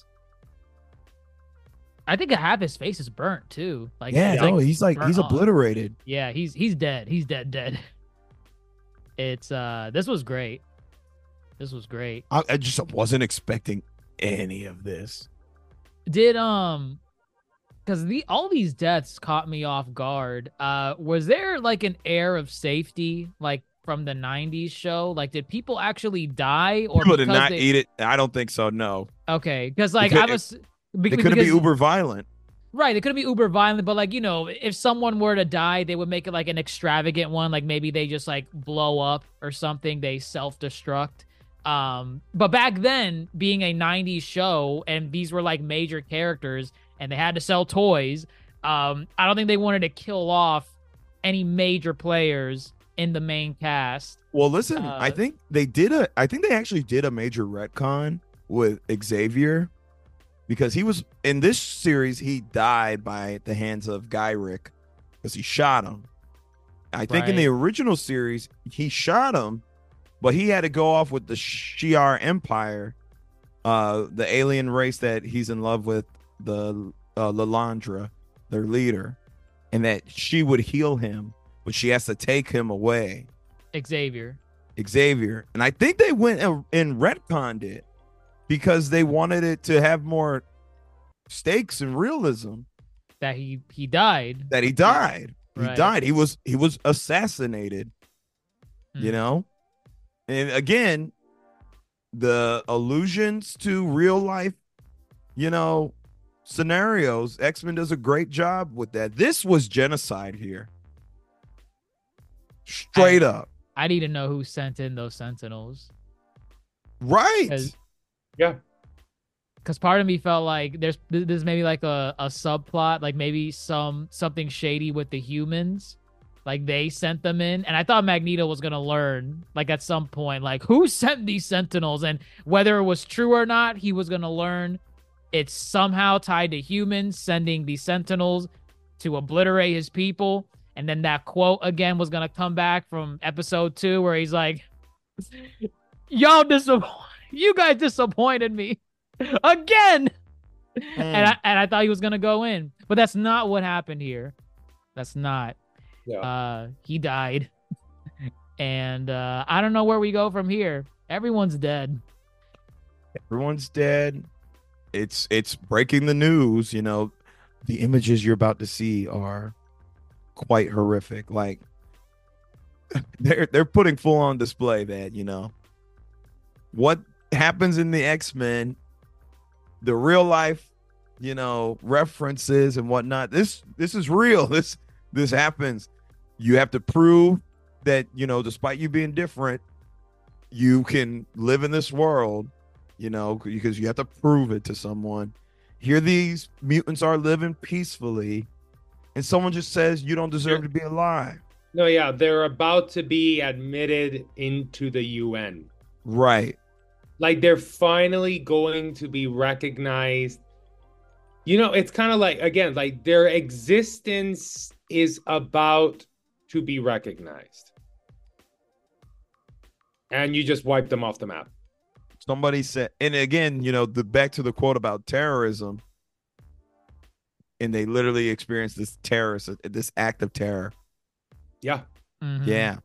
I think half his face is burnt too. Like, he's off. obliterated. Yeah, he's dead. He's dead. It's this was great. This was great. I just wasn't expecting any of this. Did because all these deaths caught me off guard. Was there like an air of safety like from the 90s show? Like, did people actually die, or people did not eat it? I don't think so. No. Okay, because like I was. They couldn't be uber violent. Right, they couldn't be uber violent, but like, if someone were to die, they would make it like an extravagant one. Like maybe they just like blow up or something. They self-destruct. But back then, being a 90s show, and these were like major characters and they had to sell toys, I don't think they wanted to kill off any major players in the main cast. Well, listen, I think they actually did a major retcon with Xavier, because he was in this series, he died by the hands of Gyrick because he shot him. I think in the original series, he shot him, but he had to go off with the Shi'ar Empire, the alien race that he's in love with, the Lilandra, their leader, and that she would heal him, but she has to take him away. Xavier. And I think they went and retconned it because they wanted it to have more stakes and realism. That he died. That he died. Right. He died. He was assassinated. And again, the allusions to real life, scenarios, X-Men does a great job with that. This was genocide here. Straight up. I need to know who sent in those Sentinels. Right. Yeah. Because part of me felt like there's maybe like a subplot, like maybe something shady with the humans. Like they sent them in. And I thought Magneto was going to learn, like at some point, like who sent these Sentinels, and whether it was true or not, he was going to learn it's somehow tied to humans sending these Sentinels to obliterate his people. And then that quote again was going to come back from episode 2 where he's like, you guys disappointed me again. And I thought he was going to go in, but that's not what happened here. That's not. Yeah. He died. And I don't know where we go from here. Everyone's dead. It's breaking the news. The images you're about to see are quite horrific. Like they're putting full on display that, what happens in the X-Men, the real life, references and whatnot. This is real. This happens. You have to prove that, despite you being different, you can live in this world, because you have to prove it to someone. Here these mutants are living peacefully, and someone just says you don't deserve to be alive. No, yeah, they're about to be admitted into the UN. Right. Like they're finally going to be recognized. It's kind of like, again, like their existence is about to be recognized. and you just wipe them off the map. Somebody said, and again, the back to the quote about terrorism, and they literally experienced this act of terror. Yeah. Mhm. Yeah.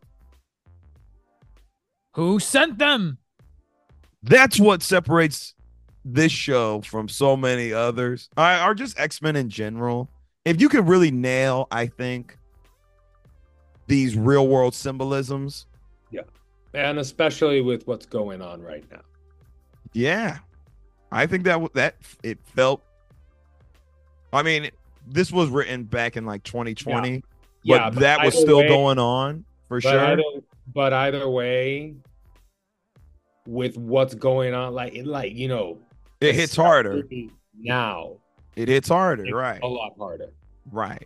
Who sent them? That's what separates this show from so many others, or just X-Men in general. If you could really nail, I think, these real world symbolisms. Yeah. And especially with what's going on right now. Yeah. I think that it felt, I mean, this was written back in like 2020, but Yeah, that was either still way- going on for sure. But either way, with what's going on, It hits harder. especially now. It hits harder, It's right? a lot harder. Right.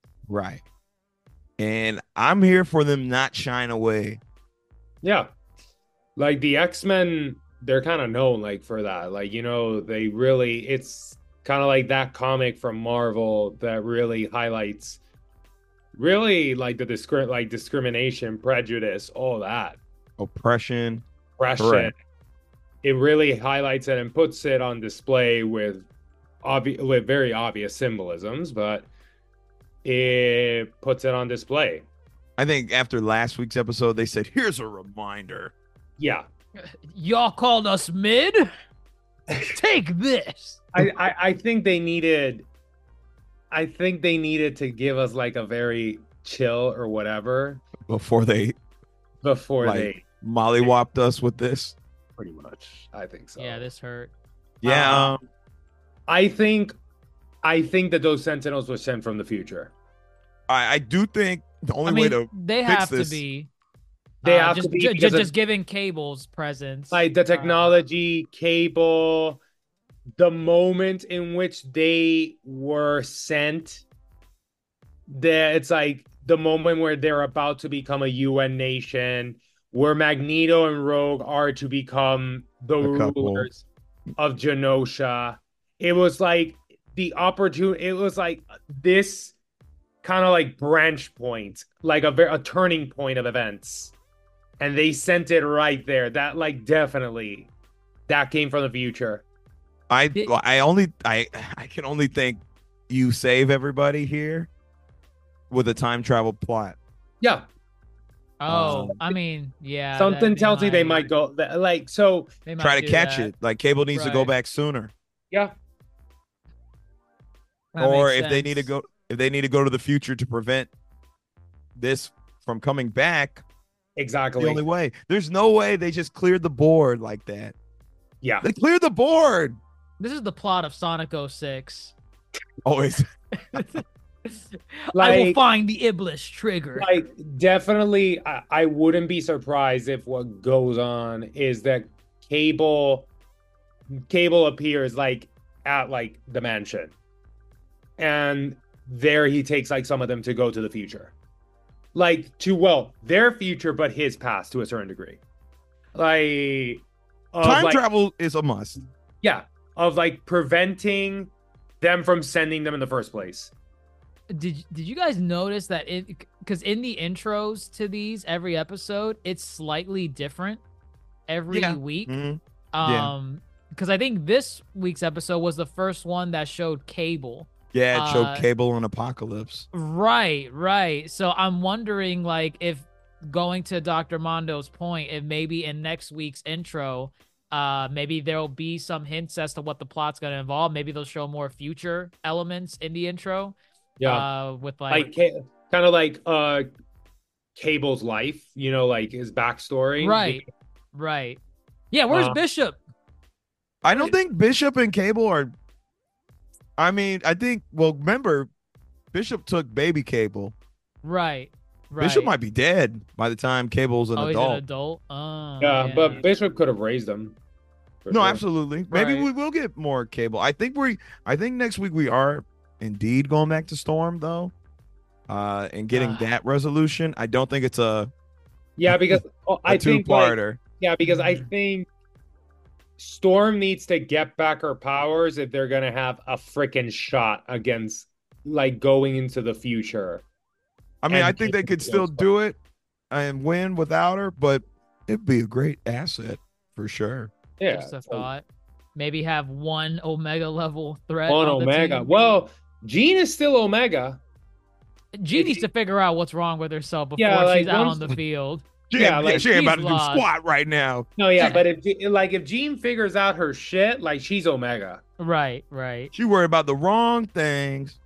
And I'm here for them not shine away. Yeah. Like the X-Men, they're kind of known for that. They really, it's kind of like that comic from Marvel that really highlights really the discrimination, prejudice, all that. Oppression. Oppression. Correct. It really highlights it and puts it on display with very obvious symbolisms, but it puts it on display. I think after last week's episode, they said, here's a reminder. Yeah. Y'all called us mid? Take this. I think they needed to give us a very chill or whatever Before they they mollywopped us with this. pretty much. I think so. Yeah, this hurt. Yeah. I think that those Sentinels were sent from the future. I do think the only way to they fix have this- to be. They have just, to be ju- because just giving Cable's presence. the technology, Cable, the moment in which they were sent, it's the moment where they're about to become a UN nation, where Magneto and Rogue are to become the rulers of Genosha. It was the opportunity. It was this kind of branch point, a turning point of events, and they sent it right there. That definitely that came from the future. I can only think you save everybody here with a time travel plot. Yeah. Oh, I mean, yeah. Something tells me they might go so. They might Try to do catch that. it. Cable needs to go Right. back sooner. Yeah. That Or makes if they need to sense. go to the future to prevent this from coming back, Exactly. the only way. There's no way they just cleared the board like that. Yeah. They cleared the board. This is the plot of Sonic 06. Always. I will find the Iblis trigger. Definitely, I wouldn't be surprised if what goes on is that Cable appears at the mansion, and there he takes some of them to go to the future, their future, but his past to a certain degree. Time travel is a must. Yeah, of preventing them from sending them in the first place. Did you guys notice that because in the intros to these every episode it's slightly different every week? Mhm. Because I think this week's episode was the first one that showed Cable. Yeah, it showed Cable and Apocalypse. Right. So I'm wondering if going to Dr. Mondo's point, if maybe in next week's intro, maybe there'll be some hints as to what the plot's going to involve. Maybe they'll show more future elements in the intro. Yeah. With kind of Cable's life, his backstory. Right. Yeah, where's Bishop? I don't think Bishop and Cable are. I mean, remember, Bishop took baby Cable. Right. Bishop might be dead by the time Cable's an He's adult. an adult. Oh, Yeah, but Bishop could have raised them. No, absolutely. Maybe Right. we will get more Cable. I think next week we are indeed going back to Storm though, and getting that resolution. I don't think it's a because I think two-parter. because I think Storm needs to get back her powers if they're gonna have a freaking shot against going into the future. I mean, and I think they taking could still those do it and win without her, but it'd be a great asset for sure. Yeah, Just a thought. Maybe have one Omega level threat on on the Omega. team. Well, Jean is still Omega. Jean needs to figure out what's wrong with herself before Yeah, like, she's out once- on the field. Yeah, like, she ain't about to she's do lost. squat right now. No, yeah, but if Jean figures out her shit, like, she's Omega. Right, right. She worried about the wrong things.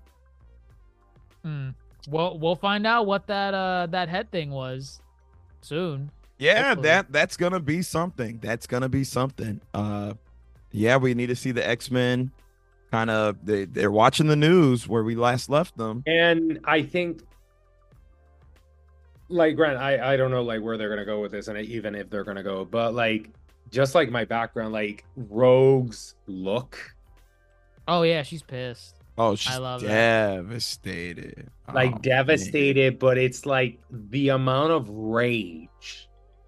Well, we'll find out what that head thing was soon. Yeah, Hopefully. that's gonna be something. That's gonna be something. Yeah, we need to see the X-Men. Kind of, they're watching the news where we last left them. And I think, like, Grant, I don't know, like, where they're gonna go with this, and even if they're gonna go, but, like, just like my background, like, Rogue's look, Oh yeah, she's pissed. Oh, she's love that. devastated. like, Oh, devastated, but it's like the amount of rage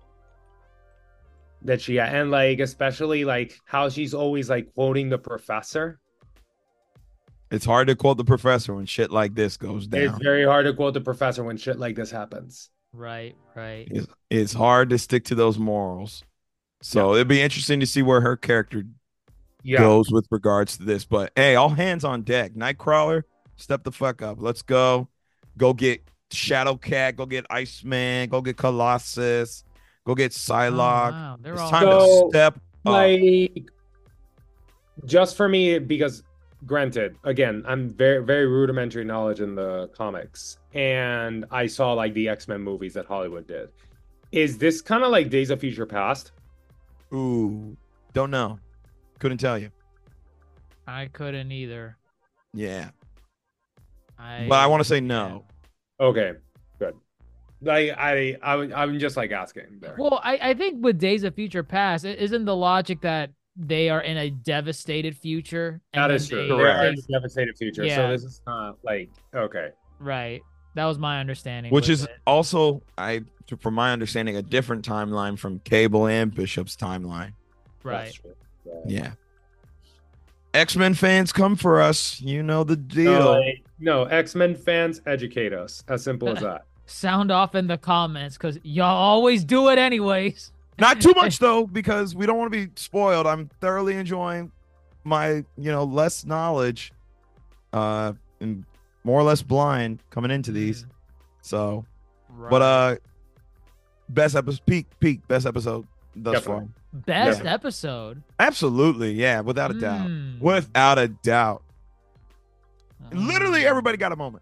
that she had, and, like, especially, like, how she's always, like, quoting the professor. it's hard to quote the professor when shit like this goes down. It's very hard to quote the professor when shit like this happens. Right, right. It's hard to stick to those morals. So it'd be interesting to see where her character goes with regards to this. But hey, all hands on deck. Nightcrawler, step the fuck up. Let's go. Go get Shadowcat. Go get Iceman. Go get Colossus. Go get Psylocke. Wow, they're It's all time So, to step up. Like, just for me, because granted, again, I'm very, very rudimentary knowledge in the comics, and I saw like the X-Men movies that Hollywood did. Is this kind of like Days of Future Past? Ooh, don't know. Couldn't tell you. I couldn't either. Yeah, but I want to say no. Okay, good. Like I'm just like asking there. Well, I think with Days of Future Past, isn't the logic that they are in a devastated future? That then is true. they- They are they- in a devastated future, Yeah. so this is not like okay. Right. That was my understanding. Which with is it. also, from my understanding, a different timeline from Cable and Bishop's timeline. right. That's true. Yeah. X-Men fans, come for us. You know the deal. No, X-Men fans, educate us. As simple as that. Sound off in the comments because y'all always do it anyways. Not too much though, because we don't want to be spoiled. I'm thoroughly enjoying my, less knowledge, and more or less blind coming into these. So, Right. but best episode, peak best episode thus Definitely. far. Best yeah. episode. Absolutely, yeah, without a doubt. Mm. Without a doubt. Literally Um, everybody got a moment.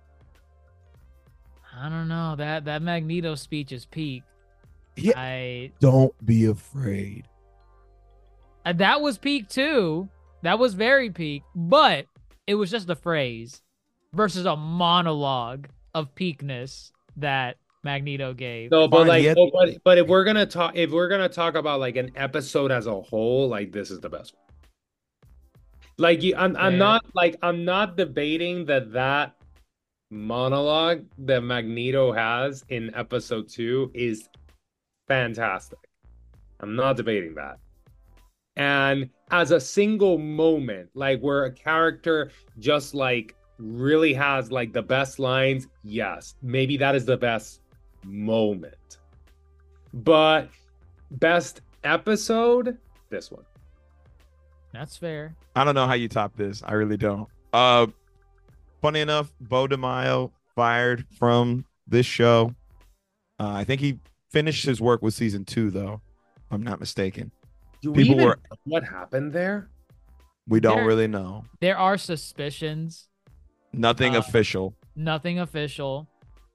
I don't know. That Magneto speech is peak. Yeah. Don't be afraid. That was peak too. That was very peak, but it was just a phrase versus a monologue of peakness that Magneto gave. No, but Fine, like, he had- but if we're gonna talk about like an episode as a whole, like this is the best one. Like I'm Fair. not debating that monologue that Magneto has in episode 2 is fantastic. I'm not debating that. And as a single moment, like where a character just like really has like the best lines, yes, maybe that is the best moment. But best episode, this one. That's fair. I don't know how you top this. I really don't. Funny enough, Bo DeMaio fired from this show. I think he finished his work with season 2, though, if I'm not mistaken. Do we People even were- know what happened there? We don't There- really know. There are suspicions. Nothing official. Nothing official.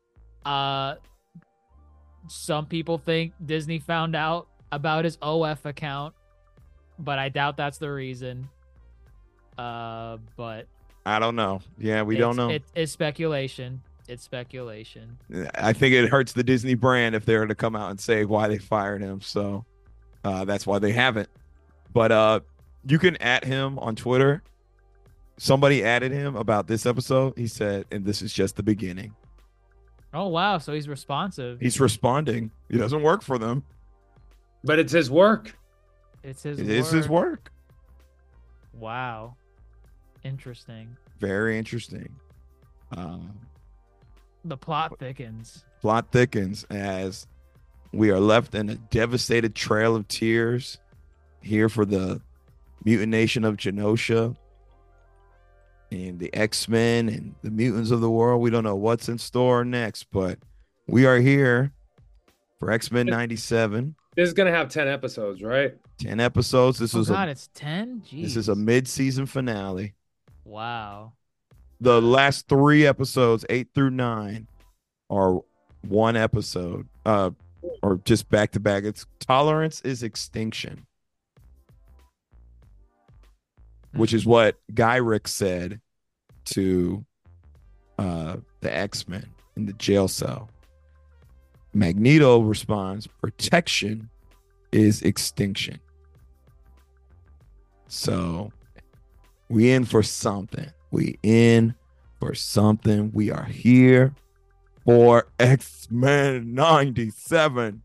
Some people think Disney found out about his OF account, but I doubt that's the reason. But I don't know. Yeah, we don't know. It's speculation. It's speculation. I think it hurts the Disney brand if they were to come out and say why they fired him. So that's why they haven't. But you can at him on Twitter. Somebody added him about this episode. He said, and this is just the beginning. Oh wow, so he's responsive. He's responding. He doesn't work for them. But it's his work. It's his. It is his work. Wow, interesting. Very interesting. The plot thickens. Plot thickens as We are left in a devastated trail of tears here for the mutant nation of Genosha and the X-Men and the mutants of the world. We don't know what's in store next, but we are here for X-Men 97. This is going to have 10 episodes, right? 10 episodes. It's 10? Jeez. This is a mid-season finale. Wow. The last 3 episodes, 8 through 9, are one episode, or just back to back. It's Tolerance is Extinction, which is what Gyrick said to the X-Men in the jail cell. Magneto responds, protection is extinction. So we in for something. We in for something. We are here for X-Men 97.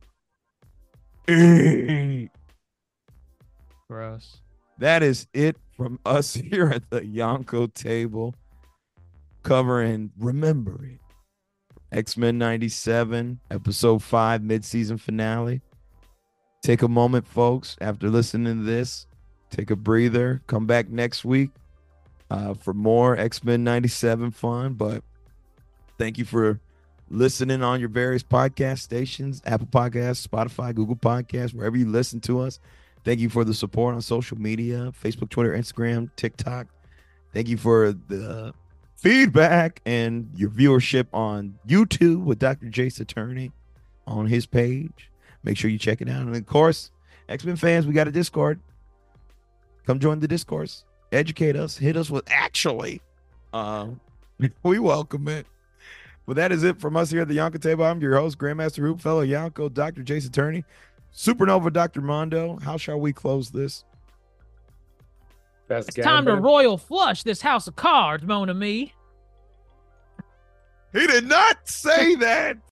Gross. That is it from us here at the Yonko table, covering Remember It, X-Men 97, episode 5, mid-season finale. Take a moment, folks, after listening to this. Take a breather. Come back next week for more X-Men 97 fun. But thank you for listening on your various podcast stations, Apple Podcasts, Spotify, Google Podcasts, wherever you listen to us. Thank you for the support on social media, Facebook, Twitter, Instagram, TikTok. Thank you for the feedback and your viewership on YouTube with Dr. Jace Attorney on his page. Make sure you check it out. And of course, X-Men fans, we got a Discord. Come join the discourse. Educate us. Hit us with actually. We welcome it. But that is it from us here at the Yonko table. I'm your host, Grandmaster Hoop, fellow Yonko, Dr. Jace Attorney, Supernova, Dr. Mondo. How shall we close this? It's time to royal flush this house of cards, mon ami. He did not say that.